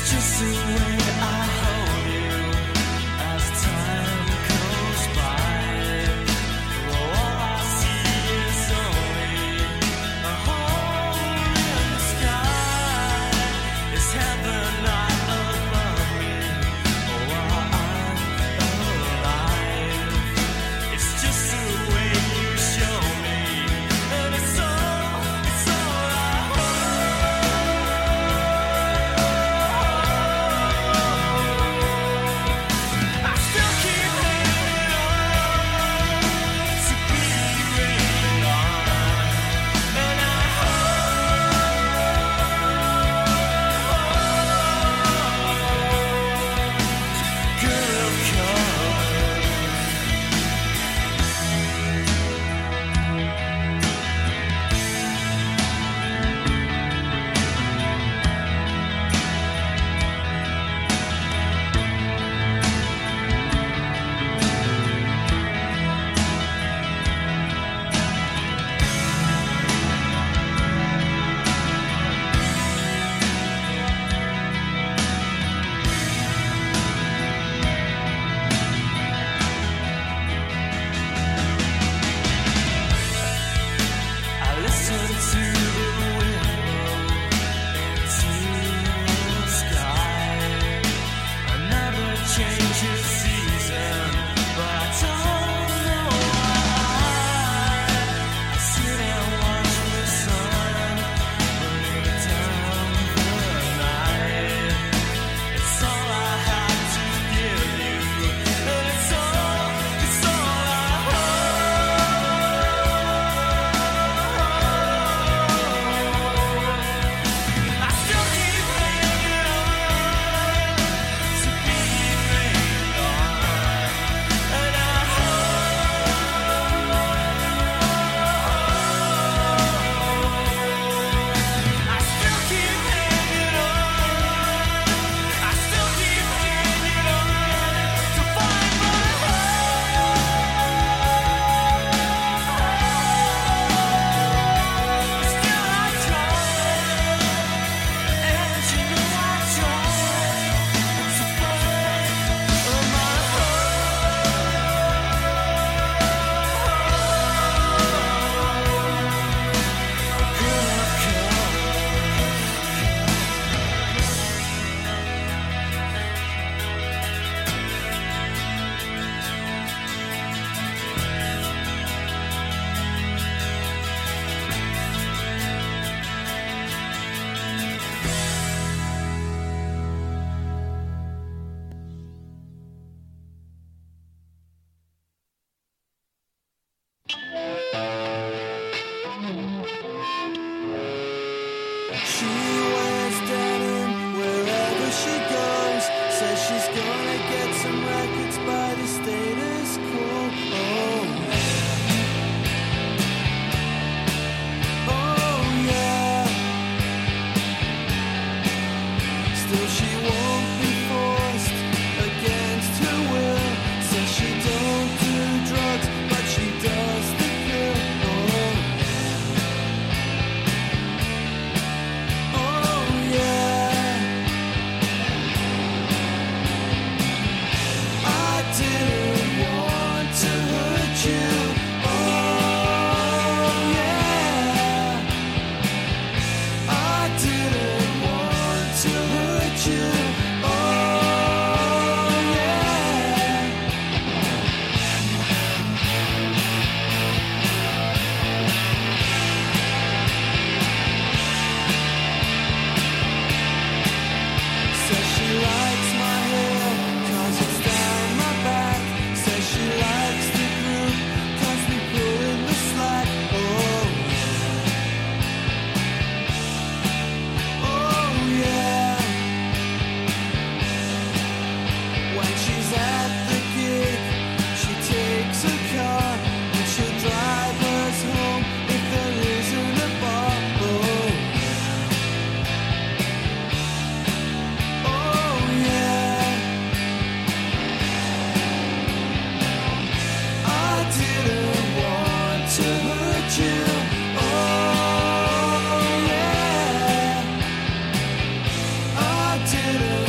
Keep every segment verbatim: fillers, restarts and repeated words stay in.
didn't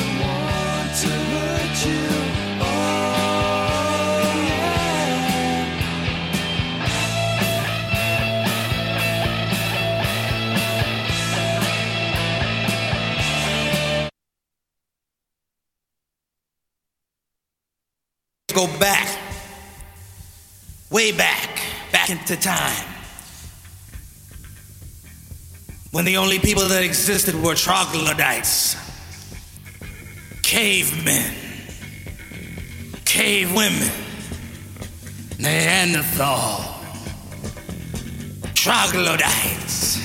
go back, way back, back into time, when the only people that existed were troglodytes, cavemen, cave women, Neanderthal, troglodytes.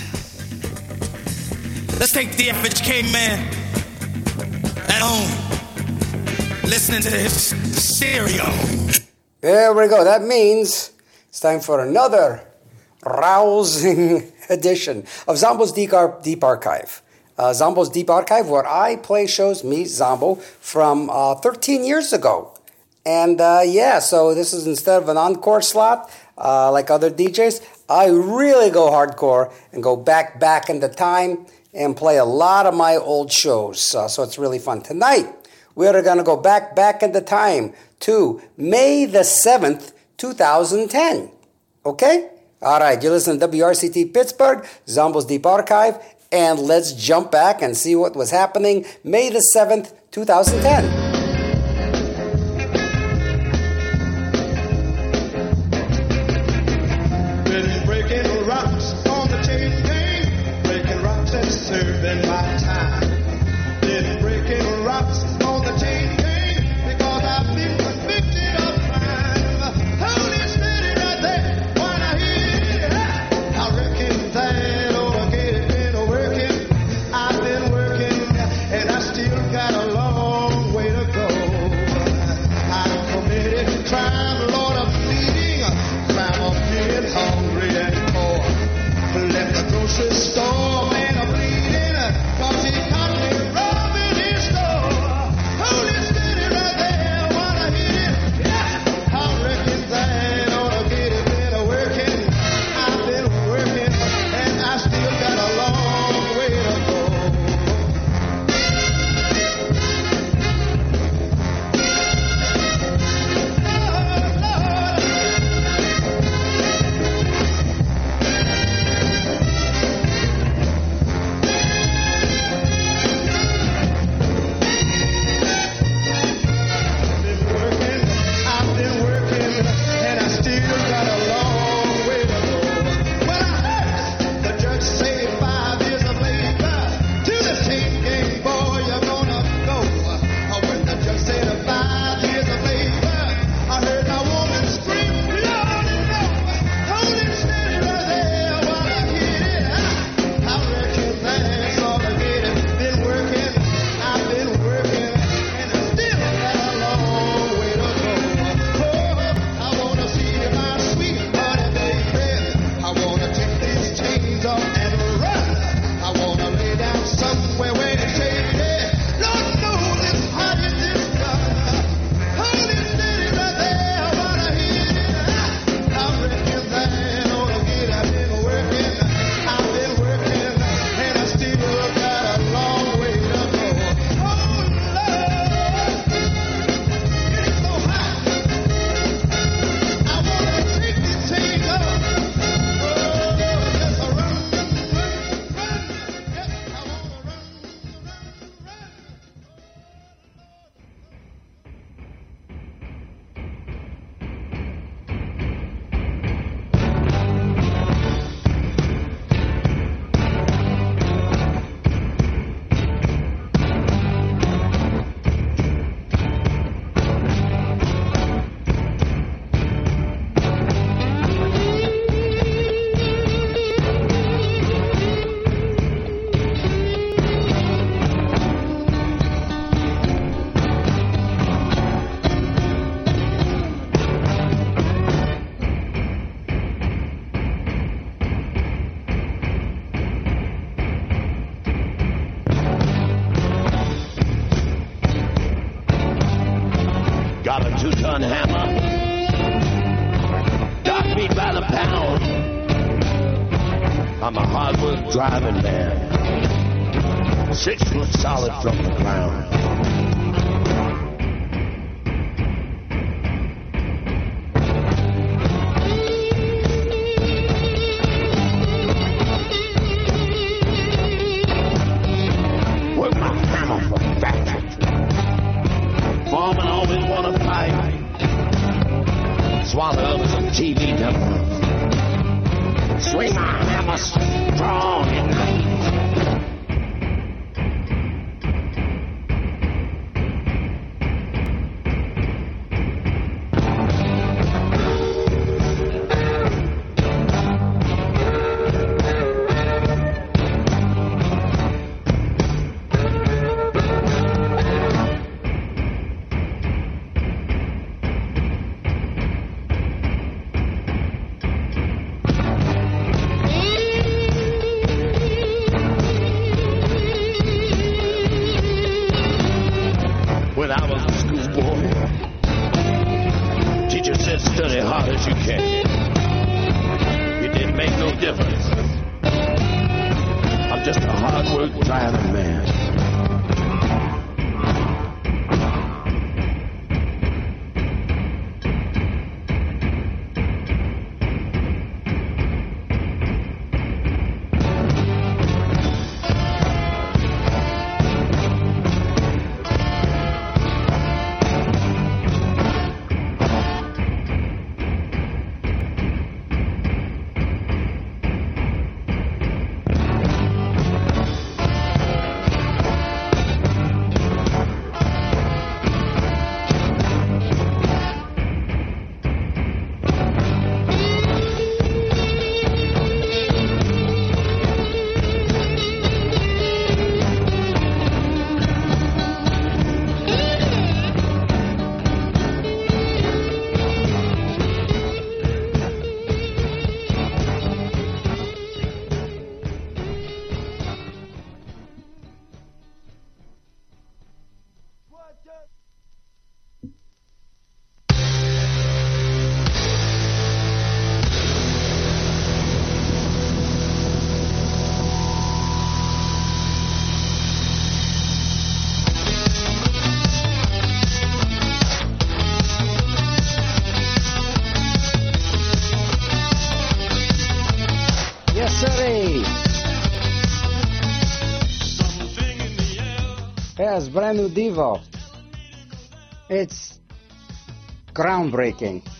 Let's take the average caveman at home, listening to his stereo. There we go. That means it's time for another rousing edition of Zombo's Deep, Ar- Deep Archive. Uh, Zombo's Deep Archive, where I play shows, me, Zombo, from uh, thirteen years ago. And uh, yeah, so this is instead of an encore slot, uh, like other D Js, I really go hardcore and go back, back into time and play a lot of my old shows. Uh, so it's really fun. Tonight, we're going to go back, back into time to May the seventh, twenty ten. Okay? All right, you listen to W R C T Pittsburgh, Zombo's Deep Archive, and let's jump back and see what was happening May the seventh, twenty ten. Serving my time, been breaking rocks on the chain gang because I've been convicted of crime. Hold it steady right there when I hear it. I reckon that over get been working. I've been working and I still got a long way to go. I committed crime, Lord of bleeding, crime of being hungry and poor. Left the grocery store, man, I'm bleeding. Cause he caught me robbing his store. Hold it steady right there while I hit it. Yeah, I reckon that ought to get it been working. I've been working and I still got a long way to go. Got a two-ton hammer, got me by the pound. I'm a hard-work driving man, six foot solid from the ground. Work my hammer for factory. Foreman always wanna fight. swallows of T V W. Swing my hammer strong at night. Yes, brand new Devo. It's groundbreaking.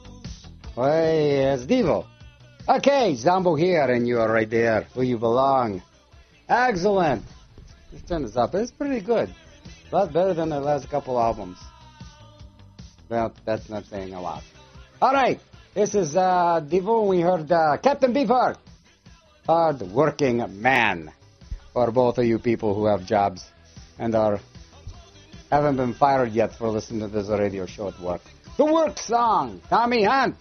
Hey, it's Devo. Okay, Zombo here, and you are right there where you belong. Excellent. Let's turn this up. It's pretty good. A lot better than the last couple albums. Well, that's not saying a lot. All right, this is uh, Devo. We heard uh, Captain Beefheart. Hard-working man. For both of you people who have jobs and are haven't been fired yet for listening to this radio show at work. The work song, Tommy Hunt.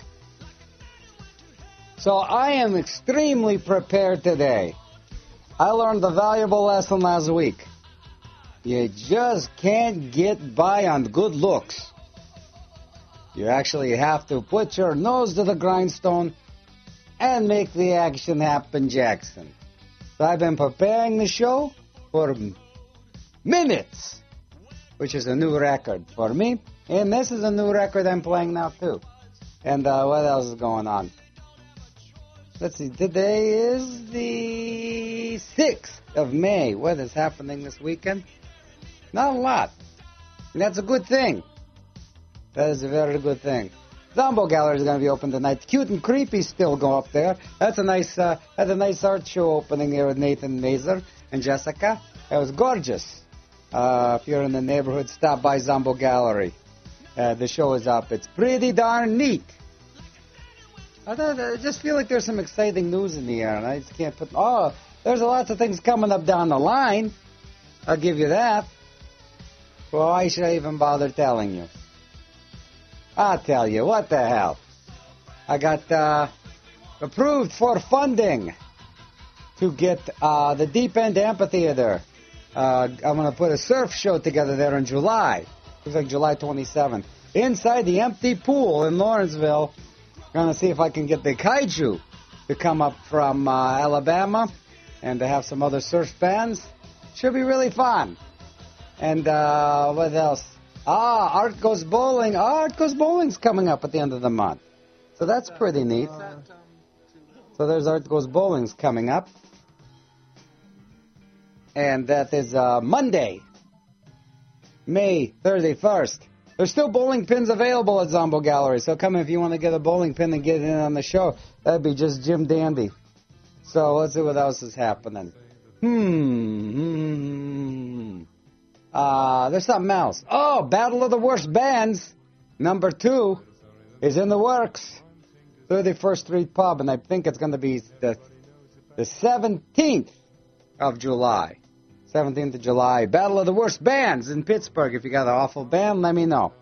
So I am extremely prepared today. I learned a valuable lesson last week. You just can't get by on good looks. You actually have to put your nose to the grindstone and make the action happen, Jackson. So I've been preparing the show for minutes, which is a new record for me. And this is a new record I'm playing now, too. And uh, what else is going on? Let's see. Today is the sixth of May. What is happening this weekend? Not a lot. And that's a good thing. That is a very good thing. Zombo Gallery is going to be open tonight. Cute and Creepy still go up there. That's a nice, uh, that's a nice art show opening here with Nathan Mazer and Jessica. It was gorgeous. Uh, if you're in the neighborhood, stop by Zombo Gallery. Uh, the show is up. It's pretty darn neat. I, thought, I just feel like there's some exciting news in the air, and I just can't put... Oh, there's lots of things coming up down the line. I'll give you that. Well, why should I even bother telling you? I'll tell you. What the hell? I got uh, approved for funding to get uh, the Deep End Amphitheater. Uh, I'm going to put a surf show together there in July. It's like July twenty-seventh. Inside the empty pool in Lawrenceville. I'm going to see if I can get the Kaiju to come up from uh, Alabama and to have some other surf bands. Should be really fun. And uh, what else? Ah, Art Goes Bowling. Oh, Art Goes Bowling's coming up at the end of the month. So that's pretty neat. So there's Art Goes Bowling's coming up. And that is uh, Monday, May thirty-first. There's still bowling pins available at Zombo Gallery, so come if you want to get a bowling pin and get in on the show. That'd be just Jim Dandy. So let's see what else is happening. Hmm. hmm. Uh, there's something else. Oh, Battle of the Worst Bands, number two, is in the works. thirty-first Street Pub, and I think it's going to be the, the seventeenth of July. seventeenth of July. Battle of the Worst Bands in Pittsburgh. If you got an awful band, let me know.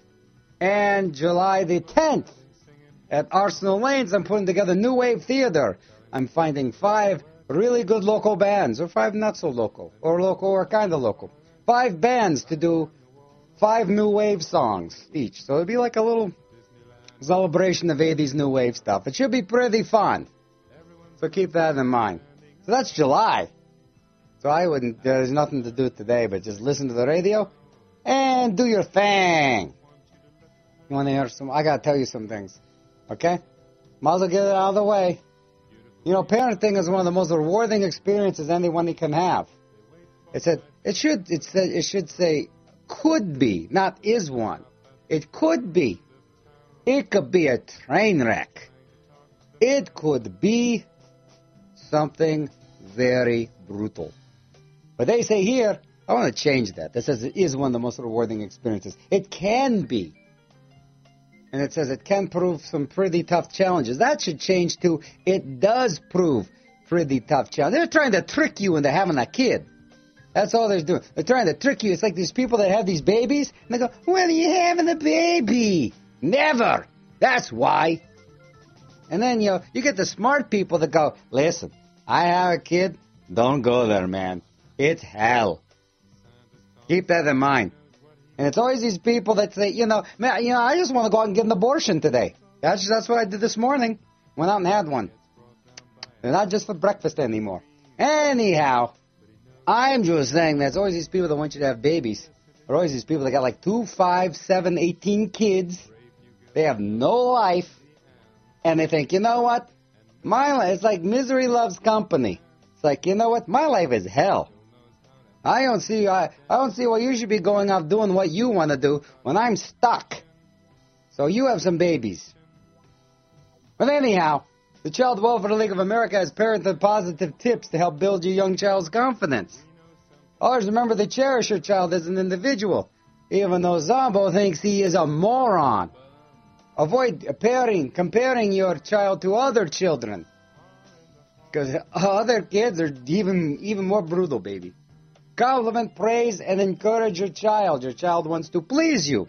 And July the tenth at Arsenal Lanes, I'm putting together New Wave Theater. I'm finding five really good local bands, or five not so local, or local or kind of local. Five bands to do five New Wave songs each. So it'll be like a little celebration of eighties New Wave stuff. It should be pretty fun. So keep that in mind. So that's July. So I wouldn't, there's nothing to do today but just listen to the radio and do your thing. You want to hear some, I got to tell you some things. Okay? Might as well get it out of the way. You know, parenting is one of the most rewarding experiences anyone can have. It said, it should, it said, it should say, could be, not is one. It could be. It could be a train wreck. It could be something very brutal. But they say here, I want to change that. That says it is one of the most rewarding experiences. It can be. And it says it can prove some pretty tough challenges. That should change to it does prove pretty tough challenges. They're trying to trick you into having a kid. That's all they're doing. They're trying to trick you. It's like these people that have these babies, and they go, when are you having a baby? Never. That's why. And then, you know, you get the smart people that go, listen, I have a kid. Don't go there, man. It's hell. Keep that in mind. And it's always these people that say, you know, man, you know, I just want to go out and get an abortion today. That's that's what I did this morning. Went out and had one. They're not just for breakfast anymore. Anyhow, I'm just saying there's always these people that want you to have babies. There are always these people that got like two, five, seven, eighteen kids. They have no life. And they think, you know what? My life, it's like misery loves company. It's like, you know what? My life is hell. I don't see I, I don't see why you should be going out doing what you want to do when I'm stuck. So you have some babies. But anyhow, the Child Welfare League of America has parented positive tips to help build your young child's confidence. Always remember to cherish your child as an individual, even though Zombo thinks he is a moron. Avoid pairing, comparing your child to other children. Because other kids are even, even more brutal, baby. Compliment, praise, and encourage your child. Your child wants to please you.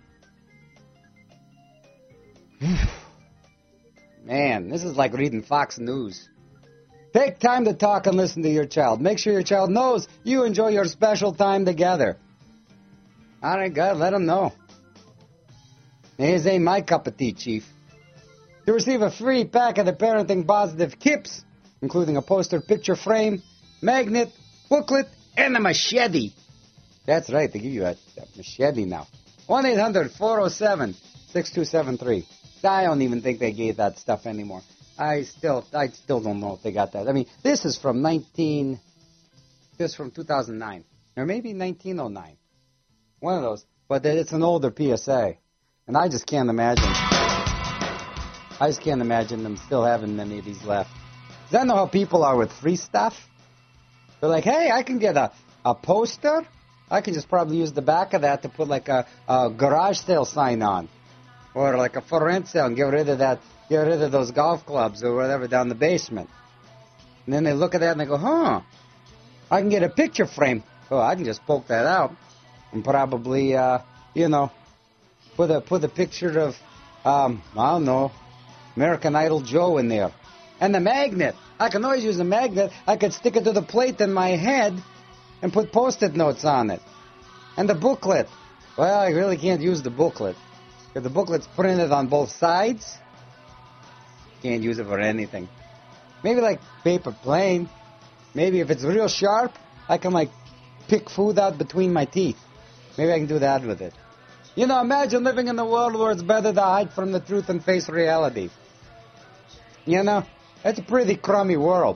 Man, this is like reading Fox News. Take time to talk and listen to your child. Make sure your child knows you enjoy your special time together. All right, God, let them know. This ain't my cup of tea, Chief. To receive a free pack of the Parenting Positive Tips, including a poster picture frame, magnet, booklet, and a machete. That's right, they give you a, a machete now. one eight hundred four oh seven six two seven three. I don't even think they gave that stuff anymore. I still I still don't know if they got that. I mean, this is from nineteen... This is from two thousand nine. Or maybe nineteen oh nine. One of those. But it's an older P S A. And I just can't imagine. I just can't imagine them still having many of these left. Does that know how people are with free stuff? They're like, hey, I can get a, a poster. I can just probably use the back of that to put like a, a garage sale sign on. Or like a for rent sale and get rid of that, get rid of those golf clubs or whatever down the basement. And then they look at that and they go, huh, I can get a picture frame. Oh, I can just poke that out and probably, uh, you know, put a, put a picture of, um, I don't know, American Idol Joe in there. And the magnet. I can always use a magnet. I could stick it to the plate in my head and put Post-it notes on it. And the booklet. Well, I really can't use the booklet. Because the booklet's printed on both sides. Can't use it for anything. Maybe like paper plane. Maybe if it's real sharp, I can like pick food out between my teeth. Maybe I can do that with it. You know, imagine living in a world where it's better to hide from the truth and face reality. You know, that's a pretty crummy world.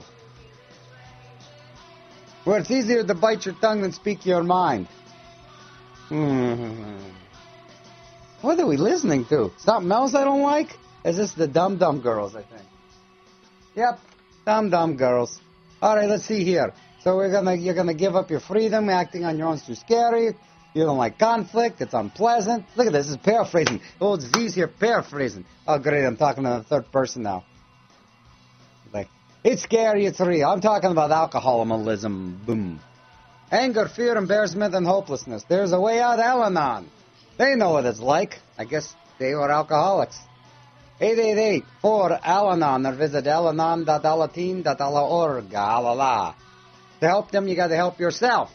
Where it's easier to bite your tongue than speak your mind. Mm-hmm. What are we listening to? Something else I don't like? Is this the Dum Dum Girls, I think? Yep, Dum Dum Girls. All right, let's see here. So we're gonna, you're gonna give up your freedom. Acting on your own is too scary. You don't like conflict. It's unpleasant. Look at this. This is paraphrasing. Old Z's here paraphrasing. Oh, great. I'm talking to the third person now. Like, it's scary. It's real. I'm talking about alcoholism. Boom. Anger, fear, embarrassment, and hopelessness. There's a way out, Al-Anon. They know what it's like. I guess they were alcoholics. eight eight eight four Al-Anon or visit alanon dot alateen dot org. To help them, you got to help yourself.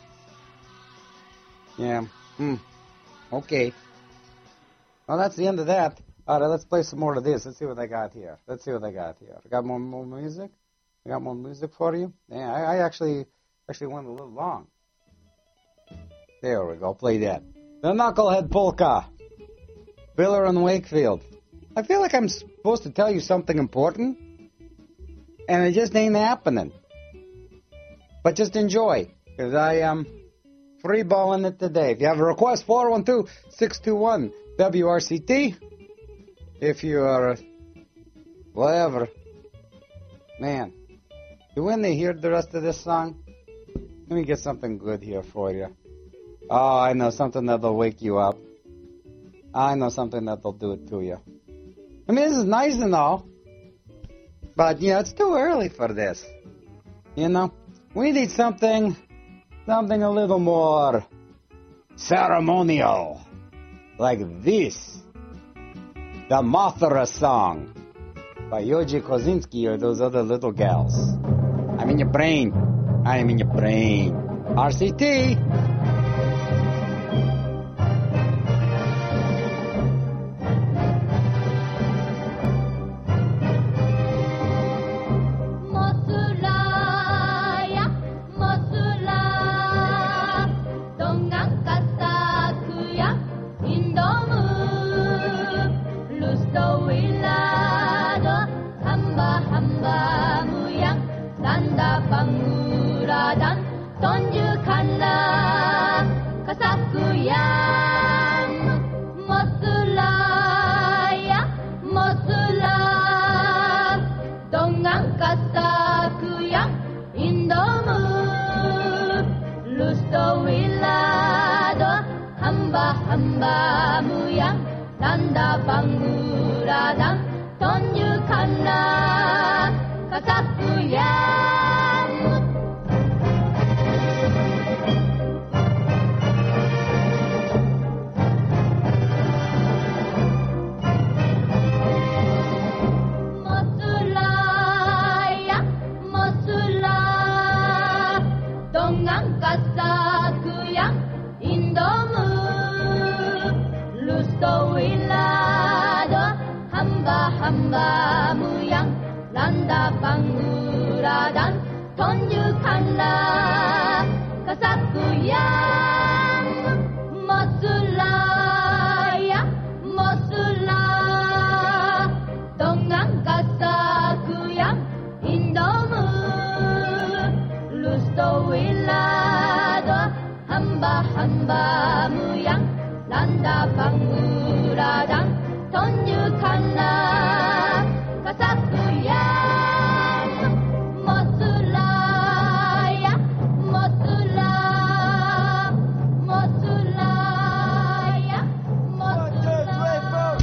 Yeah. Hmm. Okay. Well, that's the end of that. All right, let's play some more of this. Let's see what I got here. Let's see what I got here. I got more, more music. I got more music for you. Yeah, I, I actually actually went a little long. There we go. Play that. The Knucklehead Polka. Biller and Wakefield. I feel like I'm supposed to tell you something important, and it just ain't happening. But just enjoy, because I am free balling it today. If you have a request, four one two, six two one, W R C T. If you are, whatever. Man, do when they hear the rest of this song? Let me get something good here for you. Oh, I know something that'll wake you up. I know something that'll do it to you. I mean, this is nice and all, but, you know, it's too early for this. You know, we need something, something a little more ceremonial, like this. The Mothra song by Yoji Kosinski or those other little gals. I'm in your brain. I'm in your brain. R C T. hamba muyang tanda panguradan tunjukkanlah kesaktianmu. Mosulah ya mosulah dengan kesaktian Indomu Lustawilado hamba-hambamu yang landa panguradan tunjukkanlah kesaktianmu. Mosulah ya mosulah dengan kesaktian Indomu Lustawilado hamba-hambamu yang landa panguradan tunjukkanlah kesaktianmu. Mosulah ya mosulah mosulah ya mosulah.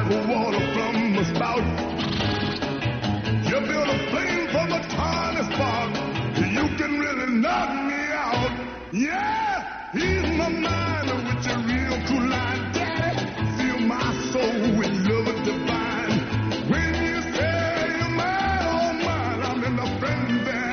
like water from a spout. You build a plane from a tiny spark. You can really knock me out. Yeah, he's my mind with your real cool line. Daddy, fill my soul with love divine. When you say you're mine, oh mine, I'm in the friend there.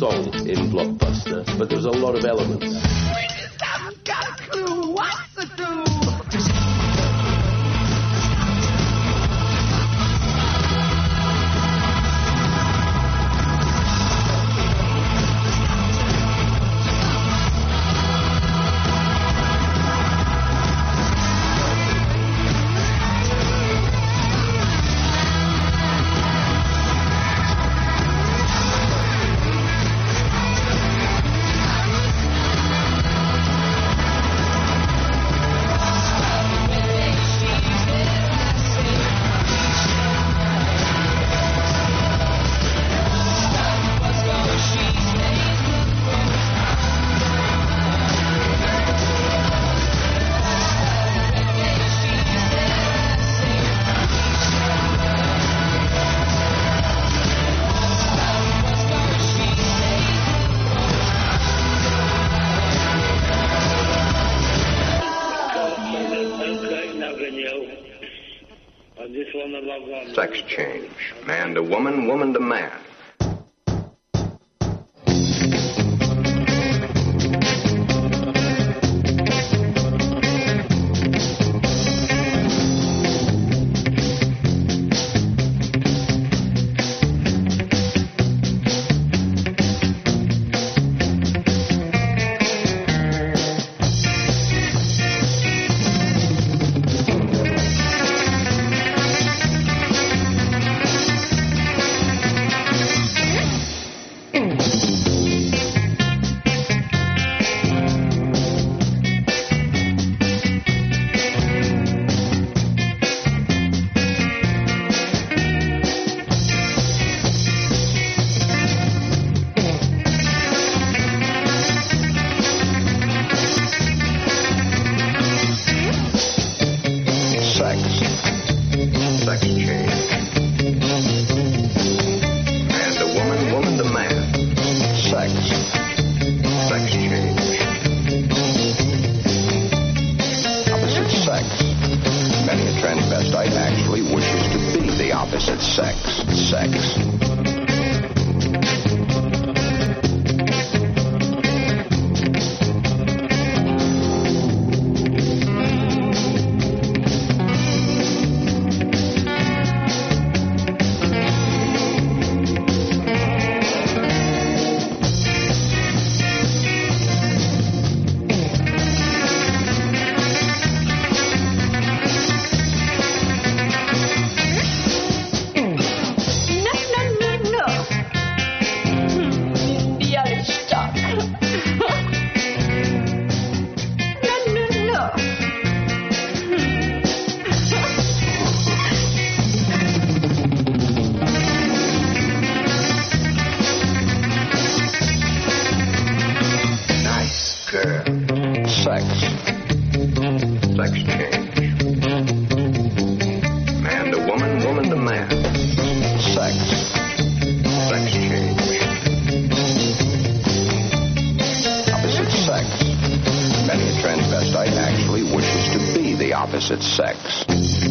song in Blockbuster, but there was a lot of elements. I've got a clue what to do. Sex change. Man to woman, woman to man. Opposite sex.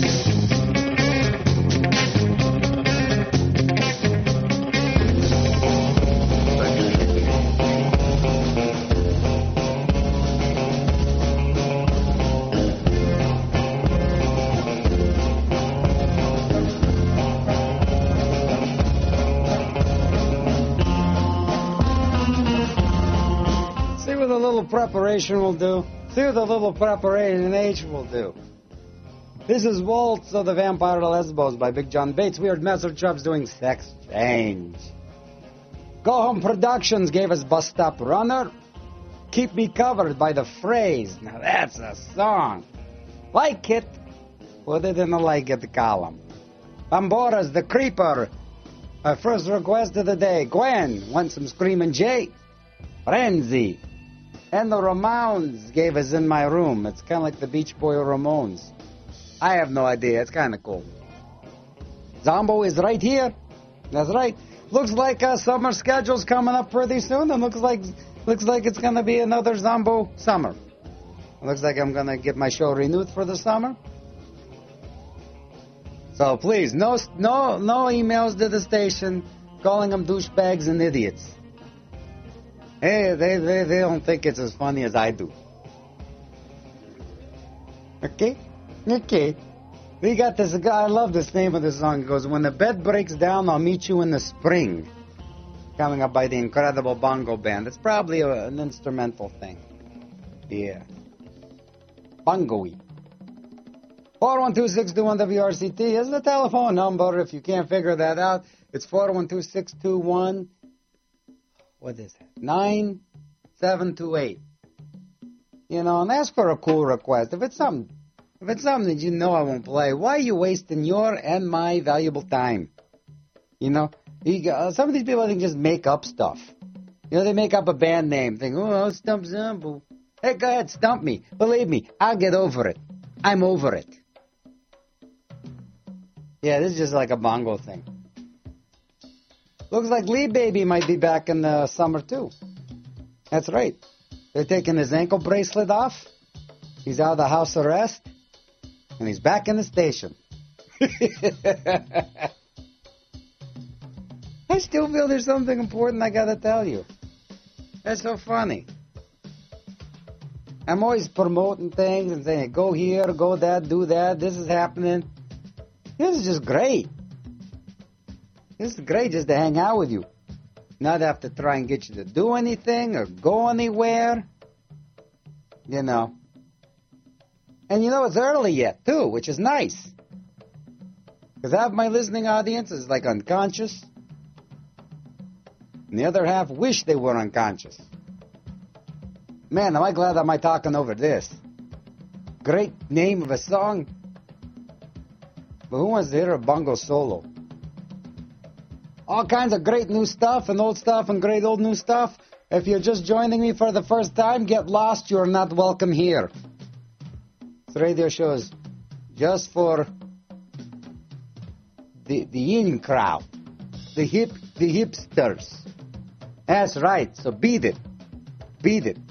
See what a little preparation will do? See what a little preparation H will do? This is Waltz of the Vampire Lesbos by Big John Bates. Weird Messer Chubbs doing Sex Change. Go Home Productions gave us Bus Stop Runner. Keep Me Covered by The Phrase. Now that's a song. Like it. Put it in the like it column. Bambora's The Creeper. Our first request of the day. Gwen, want some Screamin' Jay? Frenzy. And the Ramones gave us In My Room. It's kind of like the Beach Boy Ramones. I have no idea. It's kind of cool. Zombo is right here. That's right. Looks like uh, summer schedule's coming up pretty soon. And looks like looks like it's going to be another Zombo summer. It looks like I'm going to get my show renewed for the summer. So please, no, no, no emails to the station calling them douchebags and idiots. Hey, they, they, they don't think it's as funny as I do. Okay? Okay. We got this guy, I love this name of the song. It goes, when the bed breaks down, I'll meet you in the spring. Coming up by the Incredible Bongo Band. It's probably a, an instrumental thing. Yeah. Bongo-y. four one two, six two one, W R C T is the telephone number. If you can't figure that out, it's four one two, six two one, what is it? nine seven two eight. You know, and ask for a cool request. If it's something, if it's something that you know I won't play, why are you wasting your and my valuable time? You know, you, uh, some of these people, I think, just make up stuff. You know, they make up a band name, think, oh, I'll stump Zombo. Hey, go ahead, stump me. Believe me, I'll get over it. I'm over it. Yeah, this is just like a bongo thing. Looks like Lee Baby might be back in the summer, too. That's right. They're taking his ankle bracelet off. He's out of the house arrest. And he's back in the station. I still feel there's something important I gotta tell you. That's so funny. I'm always promoting things and saying, go here, go that, do that, this is happening. This is just great. This is great just to hang out with you. Not have to try and get you to do anything or go anywhere. You know. And you know, it's early yet, too, which is nice. Because half my listening audience is like unconscious. And the other half wish they were unconscious. Man, am I glad am I talking over this. Great name of a song. But who wants to hear a bongo solo? All kinds of great new stuff and old stuff and great old new stuff. If you're just joining me for the first time, get lost. You're not welcome here. This radio show is just for the the in crowd, the hip the hipsters. That's right. So beat it, beat it.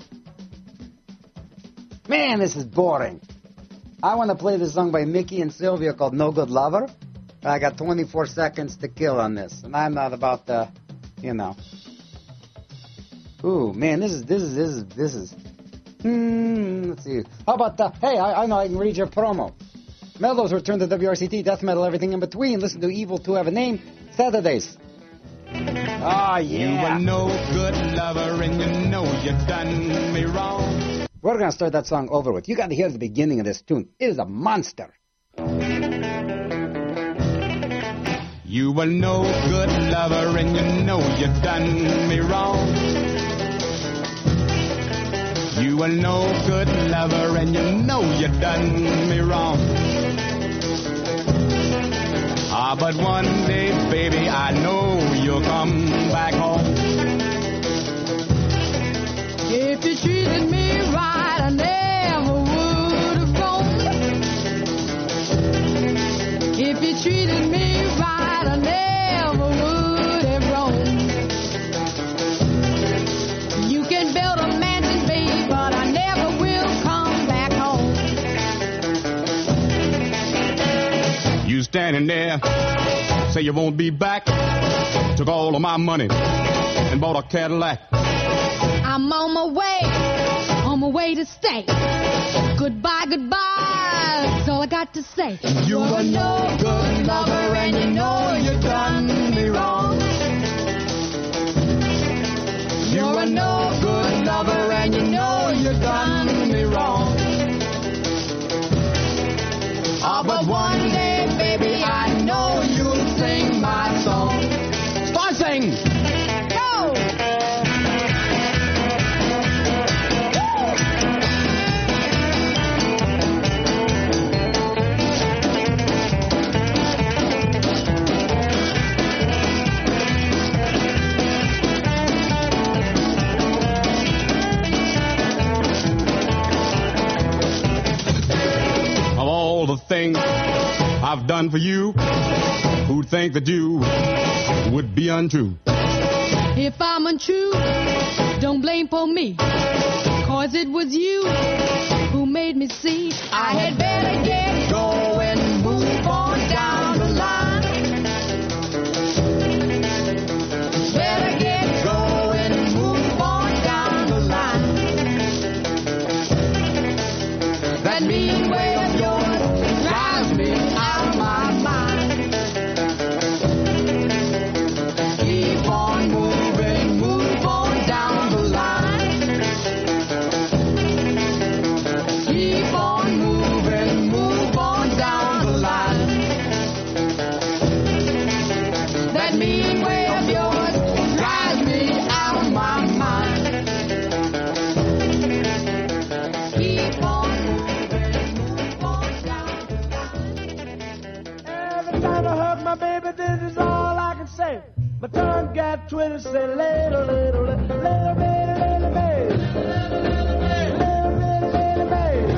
Man, this is boring. I want to play this song by Mickey and Sylvia called No Good Lover. I got twenty-four seconds to kill on this, and I'm not about to, you know. Ooh, man, this is this is this is this is. Hmm. Let's see. How about the? Hey, I, I know I can read your promo. Mellows return to W R C T, death metal, everything in between. Listen to Evil to Have a Name Saturdays. Ah, yeah. You were no good lover, and you know you done me wrong. We're gonna start that song over with. You got to hear the beginning of this tune. It is a monster. You were no good lover, and you know you done me wrong. You were no good lover, and you know you done me wrong. Ah, but one day, baby, I know you'll come back home. If you treated me right, I never would have gone. If you treated me right, I never would have roamed. You can build a mansion, babe, but I never will come back home. You standing there, say you won't be back. Took all of my money and bought a Cadillac. I'm on my way, on my way to stay. Goodbye, goodbye, that's all I got to say. You were no good lover, and you know you done me wrong. You were no good lover, and you know you done me wrong. Ah, but one day, baby, I know you'll sing my song. Start singing. Go! All the things I've done for you, who'd think that you would be untrue? If I'm untrue, don't blame for me, cause it was you who made me see I had better get going, move on down the line. Better get going, move That mean way of yours drives me out of my mind. Keep on moving, move on down the line. Keep on moving, move on down the line. That mean way of yours drives me out of my mind. Keep on moving, move on down the line. Every time I hug my baby, this is all I can say. My tongue got twisted, say little, little, little, little, little, little, baby. Little, little, little, baby.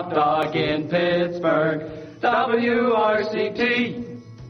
hot dog in Pittsburgh. W R C T.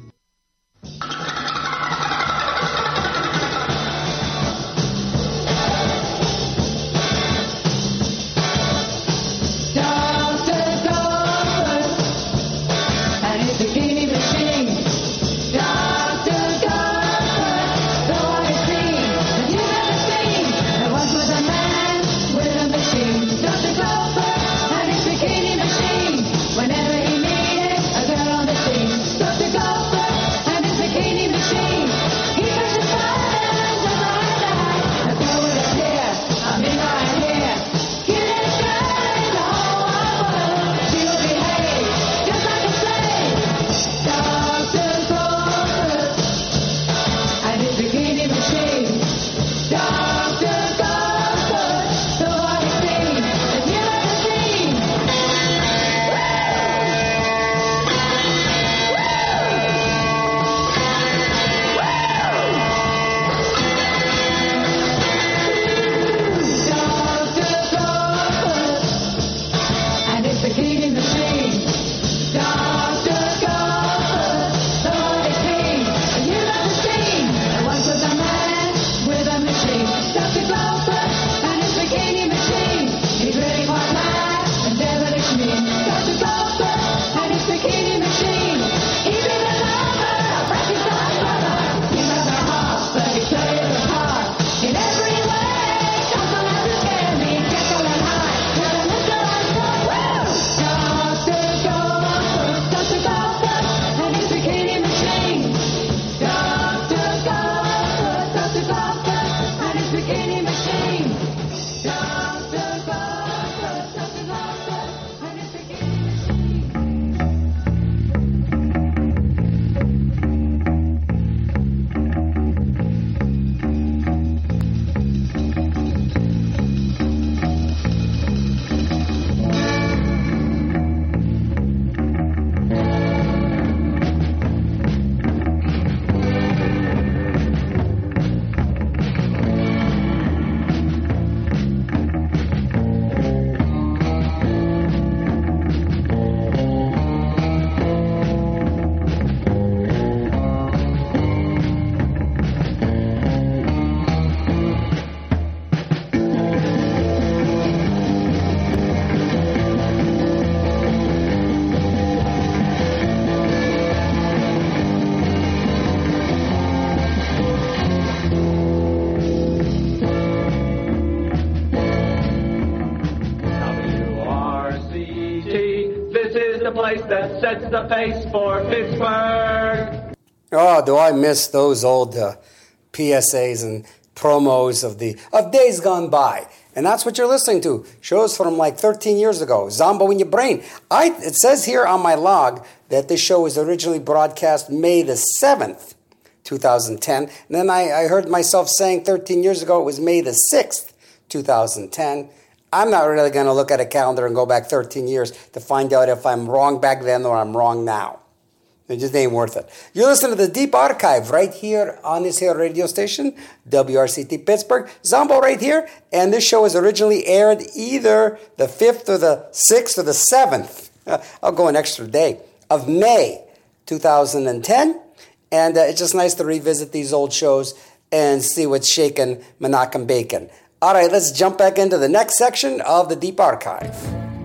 That sets the pace for Pittsburgh. Oh, do I miss those old uh, P S As and promos of the of days gone by. And that's what you're listening to. Shows from like thirteen years ago. Zombo in your brain. I it says here on my log that this show was originally broadcast May the seventh, twenty ten. And then I, I heard myself saying thirteen years ago it was May the sixth, twenty ten. I'm not really going to look at a calendar and go back thirteen years to find out if I'm wrong back then or I'm wrong now. It just ain't worth it. You're listening to the Deep Archive right here on this here radio station, W R C T Pittsburgh. Zombo right here. And this show was originally aired either the fifth or the sixth or the seventh. I'll go an extra day of May two thousand ten. And uh, it's just nice to revisit these old shows and see what's shaking Menachem Bacon. All right, let's jump back into the next section of the Deep Archive.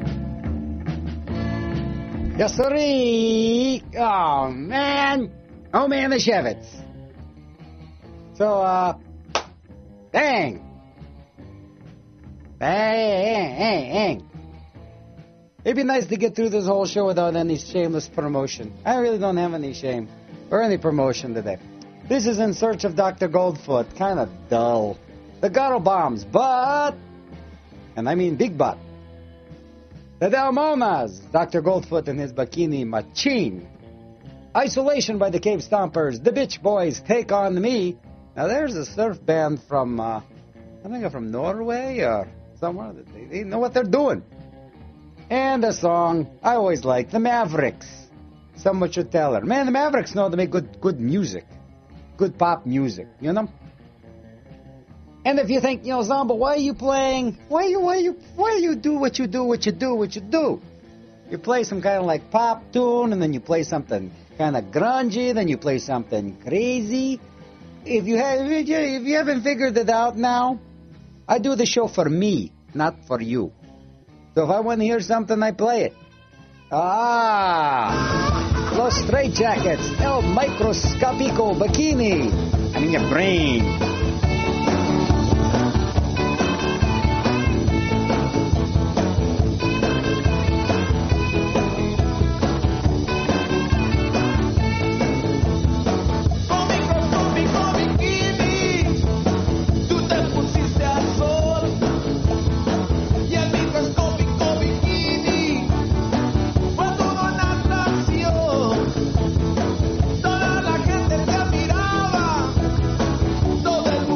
Yes, sirree. Oh, man. Oh, man, the Shevitz. So, uh, dang. Bang, bang, bang. It'd be nice to get through this whole show without any shameless promotion. I really don't have any shame or any promotion today. This is In Search of Doctor Goldfoot. Kind of dull. The Garo Bombs, but, and I mean big butt. The Dalmonas, Doctor Goldfoot and his bikini machine. Isolation by the Cave Stompers, the Bitch Boys, Take On Me. Now there's a surf band from, uh, I think from Norway or somewhere. They, they know what they're doing. And a song I always like, The Mavericks. Someone should tell her. Man, the Mavericks know to make good, good music. Good pop music, you know? And if you think, you know, Zombo, why are you playing? Why you, why you, why you do what you do, what you do, what you do? You play some kind of like pop tune, and then you play something kind of grungy, then you play something crazy. If you have, if you, if you haven't figured it out now, I do the show for me, not for you. So if I want to hear something, I play it. Ah, Los Straitjackets, El Microscopico Bikini. I'm in your brain. Todo el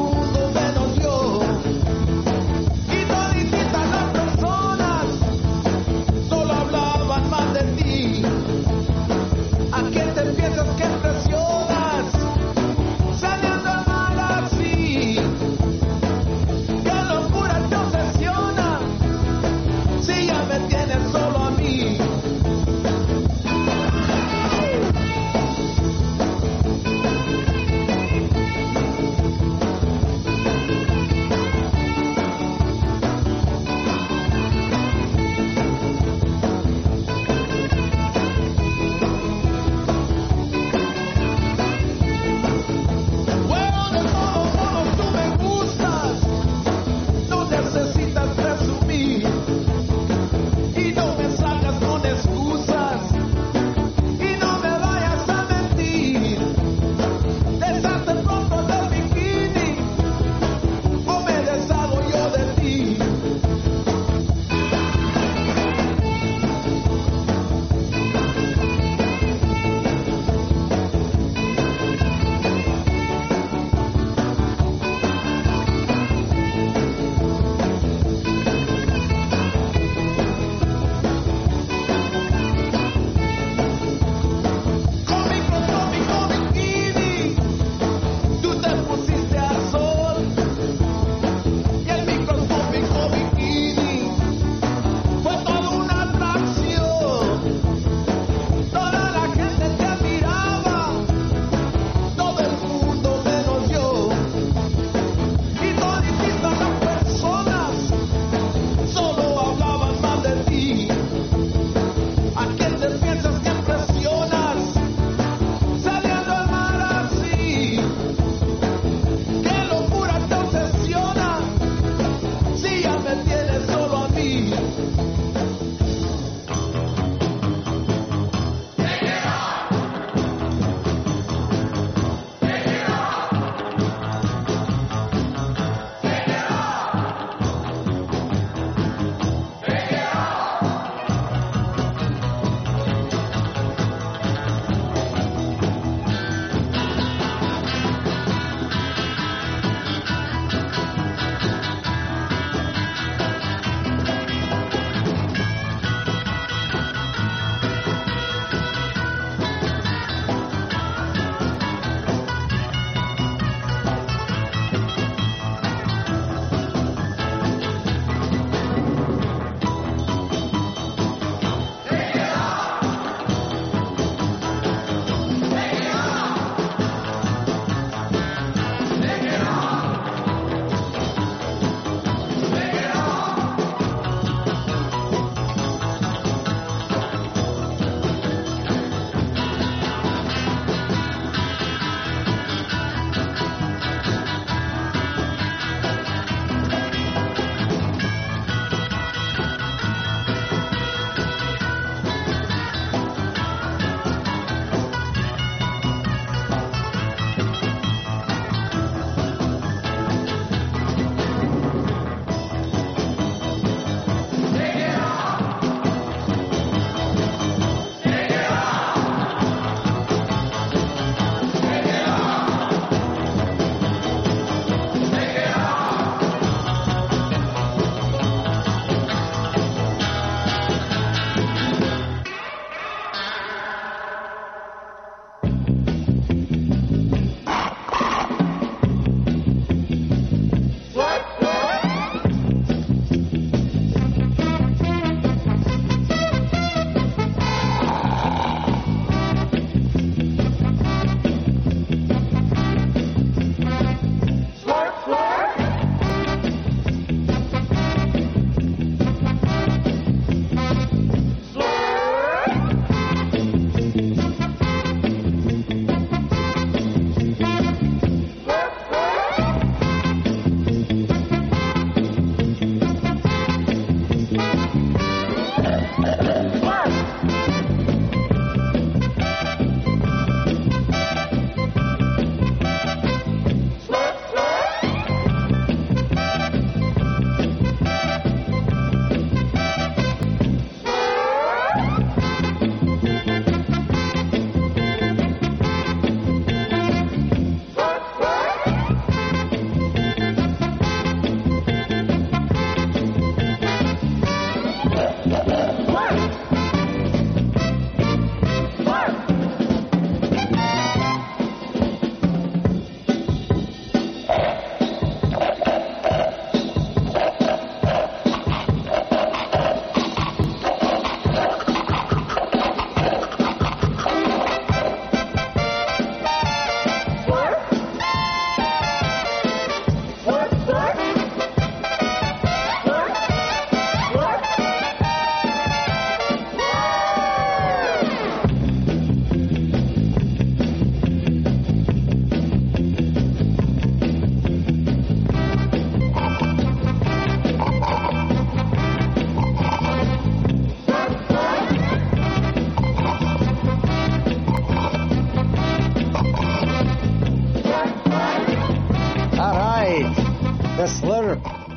The slurp.